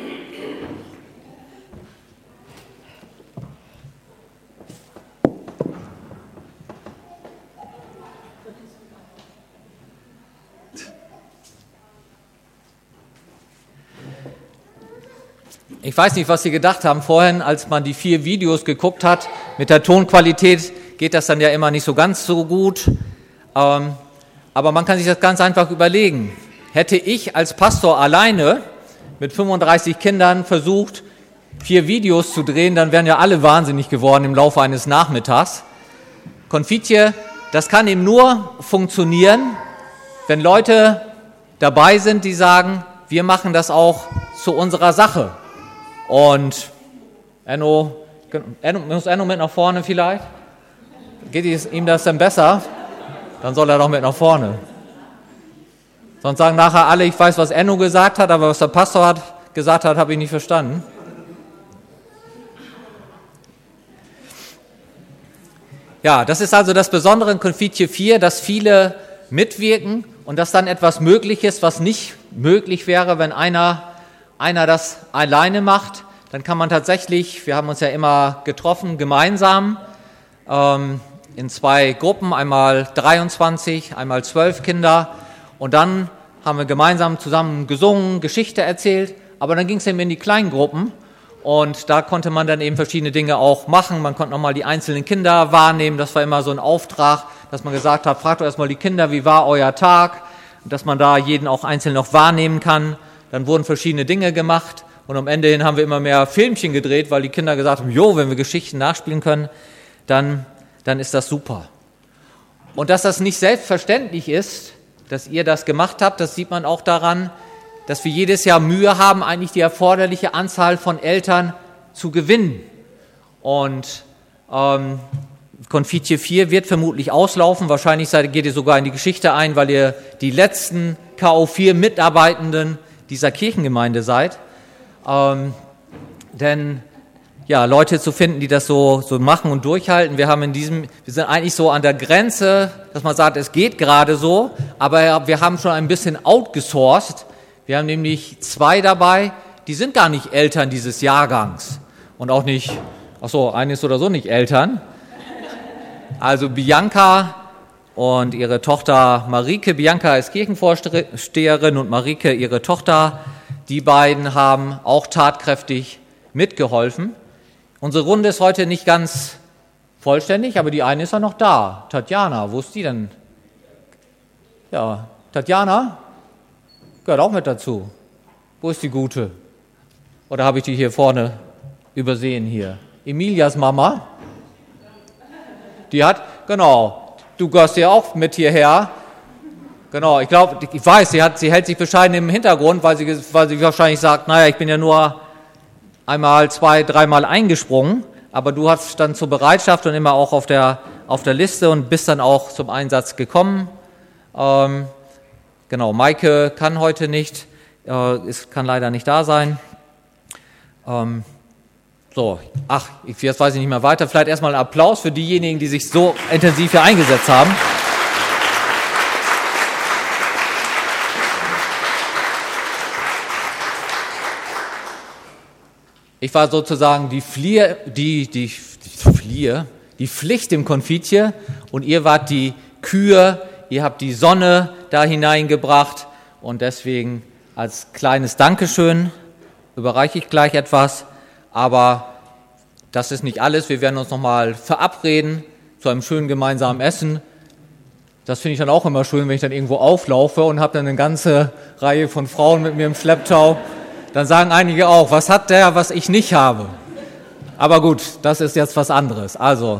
Ich weiß nicht, was Sie gedacht haben vorhin, als man die 4 Videos geguckt hat. Mit der Tonqualität geht das dann ja immer nicht so ganz so gut. Aber man kann sich das ganz einfach überlegen. Hätte ich als Pastor alleine mit 35 Kindern versucht, 4 Videos zu drehen, dann wären ja alle wahnsinnig geworden im Laufe eines Nachmittags. Konfitje, das kann eben nur funktionieren, wenn Leute dabei sind, die sagen, wir machen das auch zu unserer Sache. Und muss Enno mit nach vorne vielleicht? Geht ihm das denn besser? Dann soll er doch mit nach vorne. Sonst sagen nachher alle, ich weiß, was Enno gesagt hat, aber was der Pastor gesagt hat, habe ich nicht verstanden. Ja, das ist also das Besondere in Konfitje 4, dass viele mitwirken und dass dann etwas möglich ist, was nicht möglich wäre, wenn einer das alleine macht. Dann kann man tatsächlich, wir haben uns ja immer getroffen, gemeinsam in 2 Gruppen, einmal 23, einmal 12 Kinder. Und dann haben wir gemeinsam zusammen gesungen, Geschichte erzählt. Aber dann ging es eben in die kleinen Gruppen. Und da konnte man dann eben verschiedene Dinge auch machen. Man konnte nochmal die einzelnen Kinder wahrnehmen. Das war immer so ein Auftrag, dass man gesagt hat, fragt doch erstmal die Kinder, wie war euer Tag? Und dass man da jeden auch einzeln noch wahrnehmen kann. Dann wurden verschiedene Dinge gemacht. Und am Ende hin haben wir immer mehr Filmchen gedreht, weil die Kinder gesagt haben, jo, wenn wir Geschichten nachspielen können, dann ist das super. Und dass das nicht selbstverständlich ist, dass ihr das gemacht habt, das sieht man auch daran, dass wir jedes Jahr Mühe haben, eigentlich die erforderliche Anzahl von Eltern zu gewinnen. Und Konfitje 4 wird vermutlich auslaufen. Wahrscheinlich geht ihr sogar in die Geschichte ein, weil ihr die letzten KO4 Mitarbeitenden dieser Kirchengemeinde seid. Denn ja, Leute zu finden, die das so machen und durchhalten. Wir sind eigentlich so an der Grenze, dass man sagt, es geht gerade so, aber wir haben schon ein bisschen outgesourced. Wir haben nämlich 2 dabei, die sind gar nicht Eltern dieses Jahrgangs und auch nicht, eine ist oder so nicht Eltern. Also Bianca und ihre Tochter Marike. Bianca ist Kirchenvorsteherin und Marike ihre Tochter. Die beiden haben auch tatkräftig mitgeholfen. Unsere Runde ist heute nicht ganz vollständig, aber die eine ist ja noch da. Tatjana, wo ist die denn? Ja, Tatjana gehört auch mit dazu. Wo ist die Gute? Oder habe ich die hier vorne übersehen hier? Emilias Mama? Die hat, genau, du gehörst ja auch mit hierher. Genau, ich weiß, sie hält sich bescheiden im Hintergrund, weil sie wahrscheinlich sagt, naja, ich bin ja nur einmal, 2, 3 Mal eingesprungen, aber du hast dann zur Bereitschaft und immer auch auf der Liste und bist dann auch zum Einsatz gekommen. Genau, Maike kann heute nicht, kann leider nicht da sein. Jetzt weiß ich nicht mehr weiter. Vielleicht erstmal einen Applaus für diejenigen, die sich so intensiv hier eingesetzt haben. Ich war sozusagen die Pflicht im Konfitje und ihr wart die Kühe, ihr habt die Sonne da hineingebracht und deswegen als kleines Dankeschön überreiche ich gleich etwas, aber das ist nicht alles. Wir werden uns nochmal verabreden zu einem schönen gemeinsamen Essen. Das finde ich dann auch immer schön, wenn ich dann irgendwo auflaufe und habe dann eine ganze Reihe von Frauen mit mir im Schlepptau. Dann sagen einige auch, was hat der, was ich nicht habe? Aber gut, das ist jetzt was anderes. Also.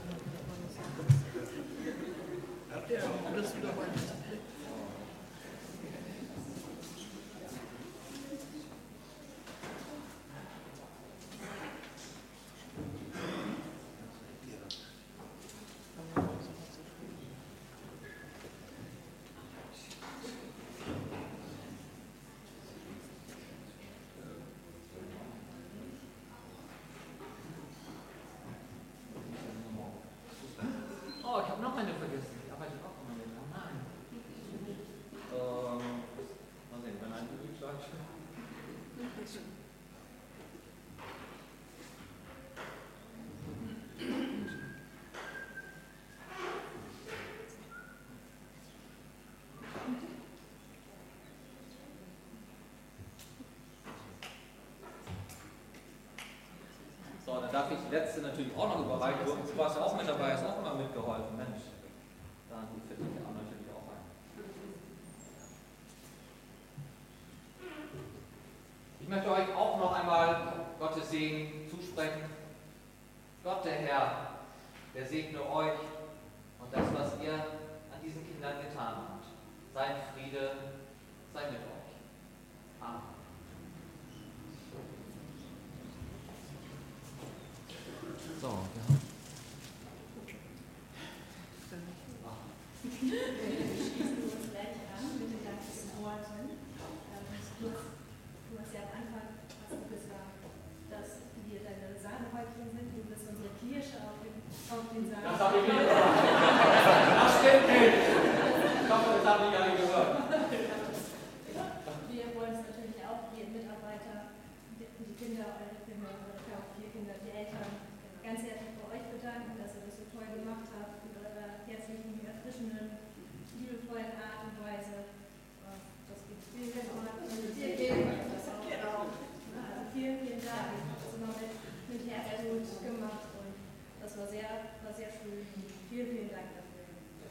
So, dann darf ich die letzte natürlich auch noch überreichen. Du warst ja auch mit dabei, hast auch immer mitgeholfen. Mensch, da fällt mich auch natürlich auch ein. Ich möchte euch auch noch einmal Gottes Segen zusprechen. Gott, der Herr, der segne euch und das, was ihr an diesen Kindern getan habt. Sein Friede sei mit euch. Amen. So, ja. Das habe ich nicht gehört. Das stimmt nicht. Ich hoffe, das habe ich gar nicht gehört. Wir wollen es natürlich auch, die Mitarbeiter, die Kinder, eure Kinder, auch die Kinder, die Eltern, ganz herzlich bei euch bedanken, dass ihr das so toll gemacht habt, mit eurer herzlichen, erfrischenden, liebevollen Art und Weise. Das gibt viel Wert und dir geben. Also vielen, vielen Dank. Das ist immer mit Herzblut gemacht und das war sehr schön. Vielen, vielen Dank dafür.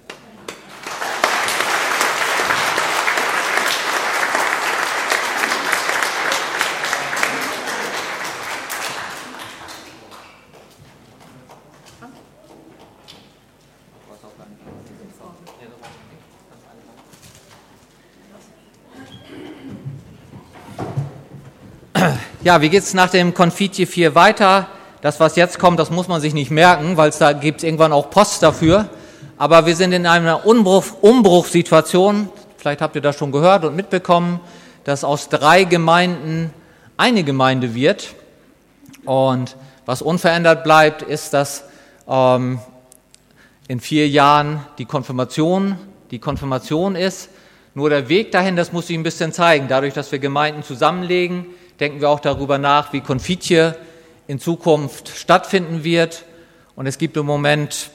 Ja, wie geht's nach dem Konfitje 4 weiter? Das, was jetzt kommt, das muss man sich nicht merken, weil da gibt's irgendwann auch Post dafür. Aber wir sind in einer Umbruchssituation. Vielleicht habt ihr das schon gehört und mitbekommen, dass aus 3 Gemeinden eine Gemeinde wird. Und was unverändert bleibt, ist, dass in 4 Jahren die Konfirmation ist. Nur der Weg dahin, das muss ich ein bisschen zeigen. Dadurch, dass wir Gemeinden zusammenlegen, denken wir auch darüber nach, wie Konfitje in Zukunft stattfinden wird. Und es gibt im Moment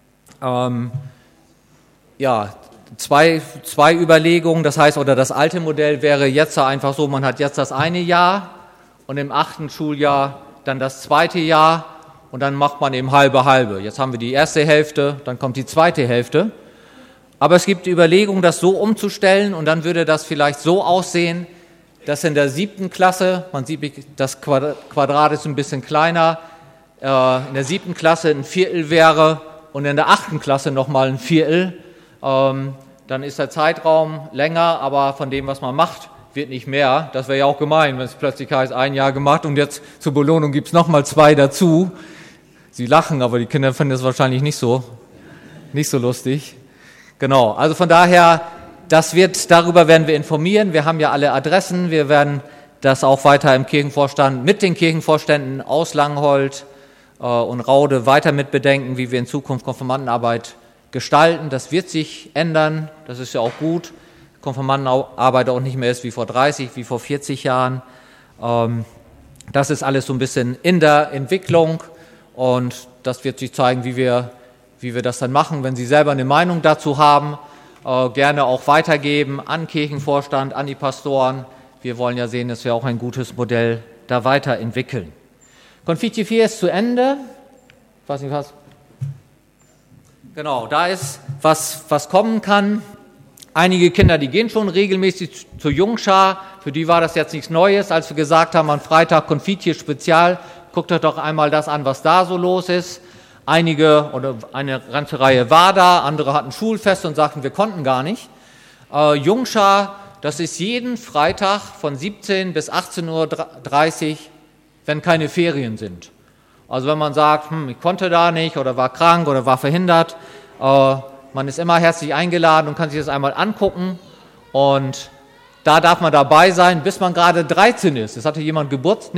zwei Überlegungen. Das heißt, oder das alte Modell wäre jetzt einfach so, man hat jetzt das eine Jahr und im 8. Schuljahr dann das 2. Jahr und dann macht man eben halbe. Jetzt haben wir die erste Hälfte, dann kommt die zweite Hälfte. Aber es gibt die Überlegung, das so umzustellen und dann würde das vielleicht so aussehen, dass in der 7. Klasse, man sieht, das Quadrat ist ein bisschen kleiner, in der 7. Klasse ein Viertel wäre und in der 8. Klasse nochmal ein Viertel. Dann ist der Zeitraum länger, aber von dem, was man macht, wird nicht mehr. Das wäre ja auch gemein, wenn es plötzlich heißt, 1 Jahr gemacht und jetzt zur Belohnung gibt es nochmal 2 dazu. Sie lachen, aber die Kinder finden es wahrscheinlich nicht so lustig. Genau, also von daher, darüber werden wir informieren. Wir haben ja alle Adressen. Wir werden das auch weiter im Kirchenvorstand mit den Kirchenvorständen aus Langhold und Raude weiter mit bedenken, wie wir in Zukunft Konfirmandenarbeit gestalten. Das wird sich ändern. Das ist ja auch gut. Konfirmandenarbeit auch nicht mehr ist wie vor 30, wie vor 40 Jahren. Das ist alles so ein bisschen in der Entwicklung und das wird sich zeigen, wie wir das dann machen. Wenn Sie selber eine Meinung dazu haben, gerne auch weitergeben an Kirchenvorstand, an die Pastoren. Wir wollen ja sehen, dass wir auch ein gutes Modell da weiterentwickeln. Konfitje 4 ist zu Ende. Ich weiß nicht was. Genau, da ist was kommen kann. Einige Kinder, die gehen schon regelmäßig zur Jungschar. Für die war das jetzt nichts Neues, als wir gesagt haben, am Freitag Konfitje Spezial. Guckt euch doch einmal das an, was da so los ist. Einige oder eine ganze Reihe war da, andere hatten Schulfest und sagten, wir konnten gar nicht. Jungschar, das ist jeden Freitag von 17 bis 18:30 Uhr, wenn keine Ferien sind. Also wenn man sagt, ich konnte da nicht oder war krank oder war verhindert, man ist immer herzlich eingeladen und kann sich das einmal angucken und da darf man dabei sein, bis man gerade 13 ist. Das hatte jemand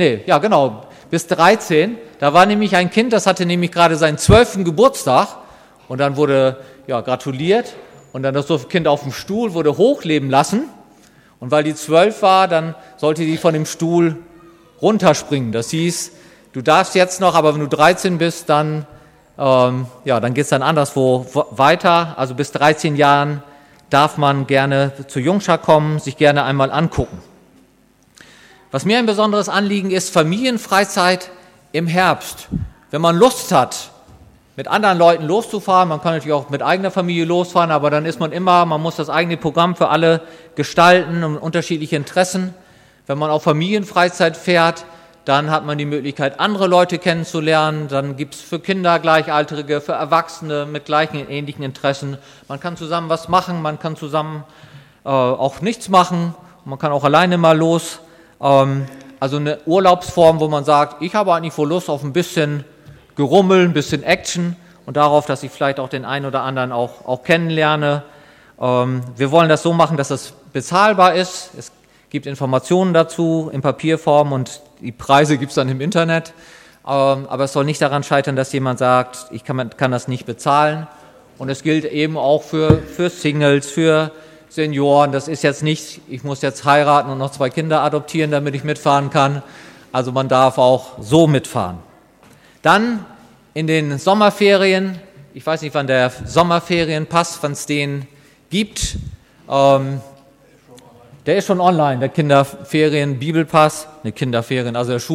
bis 13. Da war nämlich ein Kind, das hatte nämlich gerade seinen 12. Geburtstag und dann wurde gratuliert und dann das Kind auf dem Stuhl wurde hochleben lassen und weil die 12 war, dann sollte die von dem Stuhl runterspringen. Das hieß, du darfst jetzt noch, aber wenn du 13 bist, dann geht es dann anderswo weiter. Also bis 13 Jahren darf man gerne zur Jungschar kommen, sich gerne einmal angucken. Was mir ein besonderes Anliegen ist, Familienfreizeit im Herbst. Wenn man Lust hat, mit anderen Leuten loszufahren, man kann natürlich auch mit eigener Familie losfahren, aber dann ist man muss das eigene Programm für alle gestalten und unterschiedliche Interessen. Wenn man auf Familienfreizeit fährt, dann hat man die Möglichkeit, andere Leute kennenzulernen. Dann gibt es für Kinder Gleichaltrige, für Erwachsene mit gleichen, ähnlichen Interessen. Man kann zusammen was machen, man kann zusammen auch nichts machen. Man kann auch alleine mal los. Also eine Urlaubsform, wo man sagt, ich habe eigentlich wohl Lust auf ein bisschen Gerummel, ein bisschen Action und darauf, dass ich vielleicht auch den einen oder anderen auch kennenlerne. Wir wollen das so machen, dass es bezahlbar ist. Es gibt Informationen dazu in Papierform und die Preise gibt es dann im Internet. Aber es soll nicht daran scheitern, dass jemand sagt, ich kann das nicht bezahlen. Und es gilt eben auch für Singles, für Senioren. Das ist jetzt nicht, ich muss jetzt heiraten und noch 2 Kinder adoptieren, damit ich mitfahren kann. Also man darf auch so mitfahren. Dann in den Sommerferien, ich weiß nicht, wann der Sommerferienpass, wann es den gibt, der ist schon online, der Kinderferien-Bibelpass, ne, Kinderferien, also der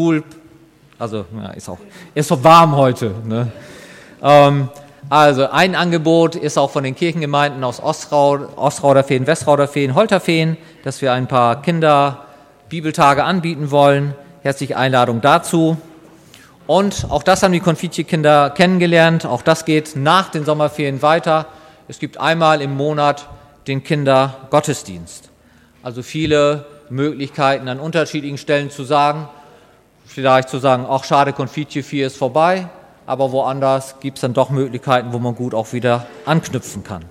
ist so warm heute. Ne? Also ein Angebot ist auch von den Kirchengemeinden aus Ostrauderfehn, Westrauderfehn, Holterfehn, dass wir ein paar Kinder-Bibeltage anbieten wollen. Herzliche Einladung dazu. Und auch das haben die Konfitierkinder kennengelernt. Auch das geht nach den Sommerferien weiter. Es gibt einmal im Monat den Kindergottesdienst. Also viele Möglichkeiten an unterschiedlichen Stellen zu sagen, vielleicht zu sagen, ach schade, Konfitje 4 ist vorbei, aber woanders gibt es dann doch Möglichkeiten, wo man gut auch wieder anknüpfen kann.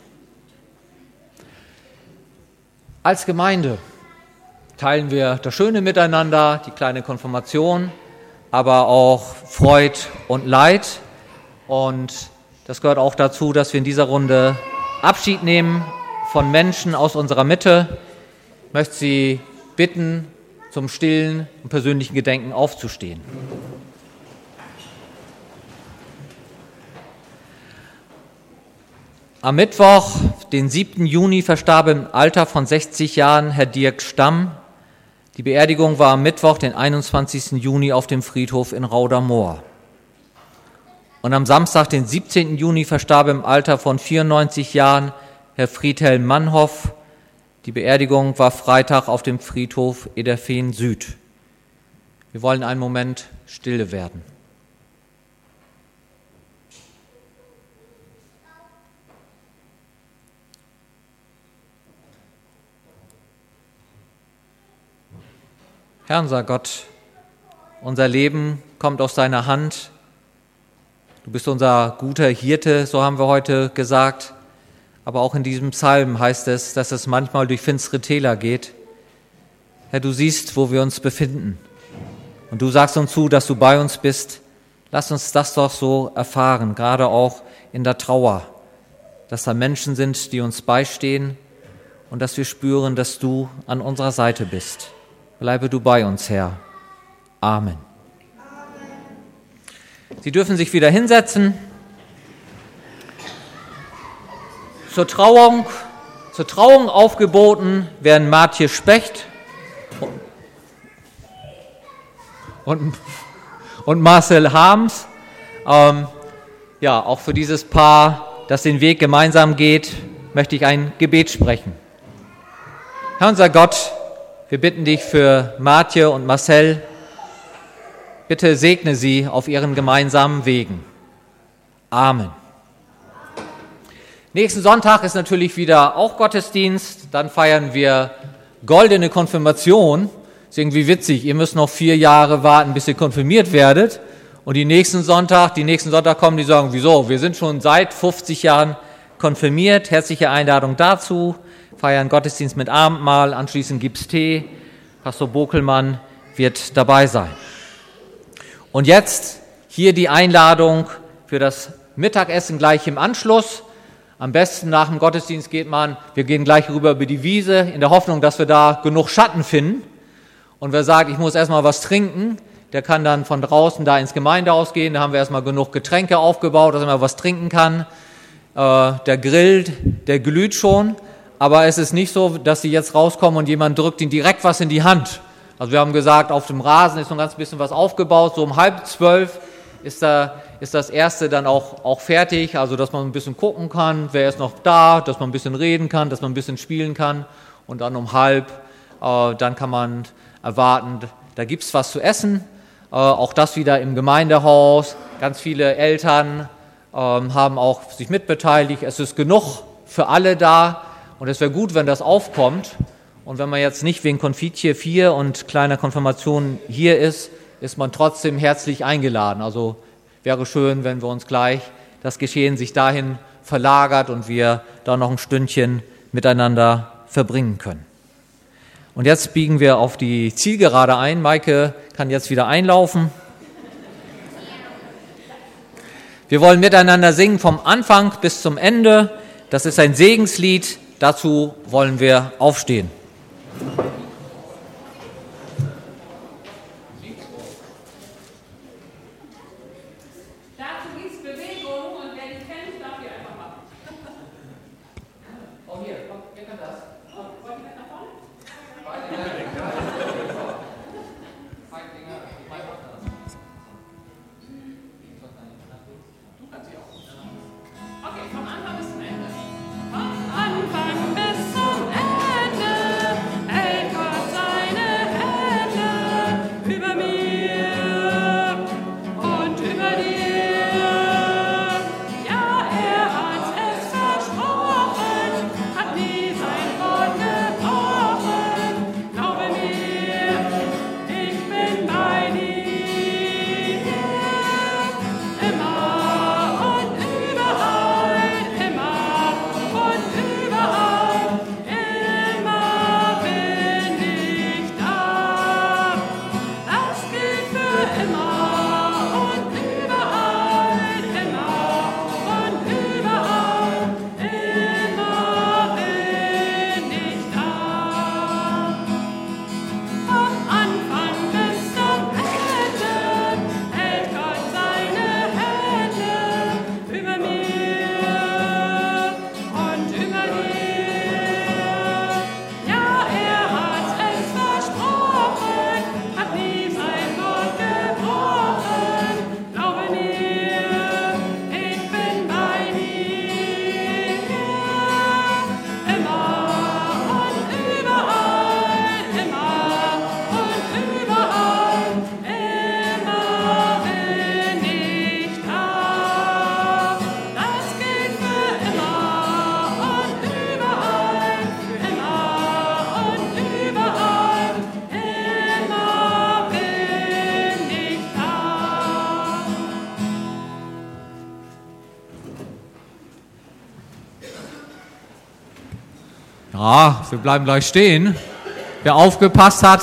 Als Gemeinde teilen wir das Schöne miteinander, die kleine Konfirmation, aber auch Freud und Leid. Und das gehört auch dazu, dass wir in dieser Runde Abschied nehmen von Menschen aus unserer Mitte. Ich möchte Sie bitten, zum stillen und persönlichen Gedenken aufzustehen. Am Mittwoch, den 7. Juni, verstarb im Alter von 60 Jahren Herr Dirk Stamm. Die Beerdigung war am Mittwoch, den 21. Juni, auf dem Friedhof in Raudermoor. Und am Samstag, den 17. Juni, verstarb im Alter von 94 Jahren Herr Friedhelm Mannhoff. Die Beerdigung war Freitag auf dem Friedhof Ederfehn Süd. Wir wollen einen Moment stille werden. Herr unser Gott, unser Leben kommt aus deiner Hand. Du bist unser guter Hirte, so haben wir heute gesagt. Aber auch in diesem Psalm heißt es, dass es manchmal durch finstere Täler geht. Herr, du siehst, wo wir uns befinden. Und du sagst uns zu, dass du bei uns bist. Lass uns das doch so erfahren, gerade auch in der Trauer. Dass da Menschen sind, die uns beistehen und dass wir spüren, dass du an unserer Seite bist. Bleibe du bei uns, Herr. Amen. Sie dürfen sich wieder hinsetzen. Zur Trauung aufgeboten werden Martje Specht und Marcel Harms. Auch für dieses Paar, das den Weg gemeinsam geht, möchte ich ein Gebet sprechen. Herr unser Gott, wir bitten dich für Martje und Marcel, bitte segne sie auf ihren gemeinsamen Wegen. Amen. Nächsten Sonntag ist natürlich wieder auch Gottesdienst. Dann feiern wir goldene Konfirmation. Ist irgendwie witzig, ihr müsst noch 4 Jahre warten, bis ihr konfirmiert werdet. Und die nächsten Sonntag kommen, die sagen, wieso? Wir sind schon seit 50 Jahren konfirmiert. Herzliche Einladung dazu. Feiern Gottesdienst mit Abendmahl, anschließend gibt's Tee. Pastor Bokelmann wird dabei sein. Und jetzt hier die Einladung für das Mittagessen gleich im Anschluss. Am besten nach dem Gottesdienst wir gehen gleich rüber über die Wiese, in der Hoffnung, dass wir da genug Schatten finden. Und wer sagt, ich muss erstmal was trinken, der kann dann von draußen da ins Gemeindehaus gehen. Da haben wir erstmal genug Getränke aufgebaut, dass er mal was trinken kann. Der Grill, der glüht schon. Aber es ist nicht so, dass sie jetzt rauskommen und jemand drückt ihnen direkt was in die Hand. Also wir haben gesagt, auf dem Rasen ist noch ein ganz bisschen was aufgebaut. So um 11:30 ist das erste dann auch fertig. Also dass man ein bisschen gucken kann, wer ist noch da, dass man ein bisschen reden kann, dass man ein bisschen spielen kann. Und dann um 12:30, dann kann man erwarten, da gibt es was zu essen. Auch das wieder im Gemeindehaus. Ganz viele Eltern haben auch sich mitbeteiligt. Es ist genug für alle da. Und es wäre gut, wenn das aufkommt. Und wenn man jetzt nicht wegen Konfitje 4 und kleiner Konfirmation hier ist, ist man trotzdem herzlich eingeladen. Also wäre schön, wenn wir uns gleich das Geschehen sich dahin verlagert und wir da noch ein Stündchen miteinander verbringen können. Und jetzt biegen wir auf die Zielgerade ein. Maike kann jetzt wieder einlaufen. Wir wollen miteinander singen vom Anfang bis zum Ende. Das ist ein Segenslied. Dazu wollen wir aufstehen. Dazu gibt es Bewegung und wer die kennt, darf die einfach machen. Oh, hier, komm, ihr könnt das. Wollt ihr mit nach vorne? Okay, vom Anfang bis zum Ende. Vom Anfang bis zum Ende hält Gott seine Hände über mir und über dir. Ja, er hat es versprochen, hat nie sein Wort gebrochen. Glaube mir, ich bin bei dir. Immer und überall, immer und überall, immer bin ich da. Das gilt für immer und überall, immer und überall, immer bin ich da. Vom Anfang bis zum Ende hält Gott seine Hände über mir und über dir. Ja, er hat es versprochen, hat nie sein Wort gebrochen. Glaube mir, ich bin bei dir. Immer und überall, immer und überall, immer bin ich da. Das gilt für immer und überall, immer und überall, immer bin ich da. Ja, wir bleiben gleich stehen. Wer aufgepasst hat.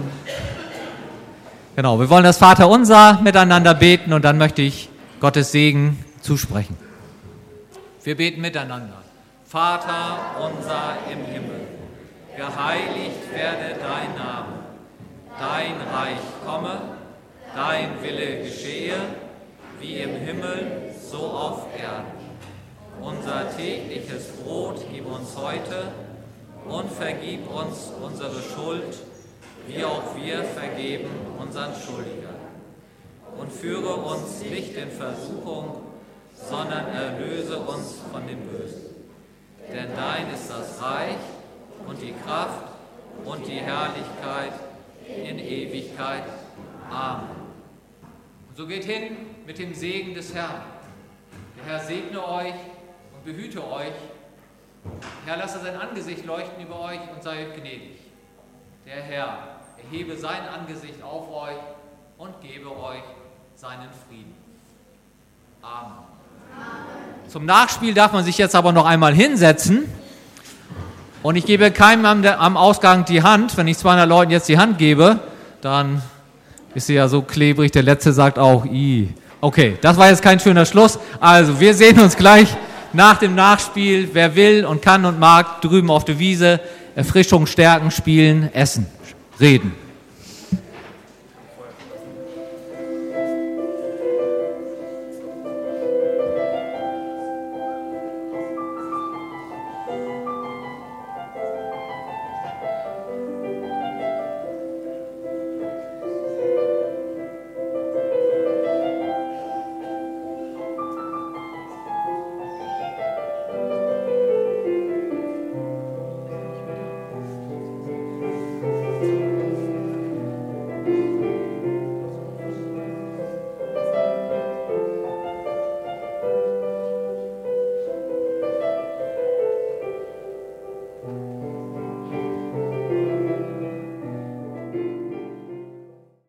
Genau, wir wollen das Vaterunser miteinander beten und dann möchte ich Gottes Segen zusprechen. Wir beten miteinander. Vater unser im Himmel, geheiligt werde dein Name. Dein Reich komme, dein Wille geschehe, wie im Himmel, so auf Erden. Unser tägliches Brot gib uns heute und vergib uns unsere Schuld, wie auch wir vergeben unseren Schuldigern. Und führe uns nicht in Versuchung, sondern erlöse uns von dem Bösen. Denn dein ist das Reich und die Kraft und die Herrlichkeit in Ewigkeit. Amen. Und so geht hin mit dem Segen des Herrn. Der Herr segne euch und behüte euch. Herr, lasse sein Angesicht leuchten über euch und sei euch gnädig. Der Herr erhebe sein Angesicht auf euch und gebe euch seinen Frieden. Amen. Zum Nachspiel darf man sich jetzt aber noch einmal hinsetzen. Und ich gebe keinem am Ausgang die Hand. Wenn ich 200 Leuten jetzt die Hand gebe, dann ist sie ja so klebrig. Der Letzte sagt auch, i. Okay, das war jetzt kein schöner Schluss. Also, wir sehen uns gleich nach dem Nachspiel. Wer will und kann und mag, drüben auf der Wiese, Erfrischung, Stärken, Spielen, Essen, Reden.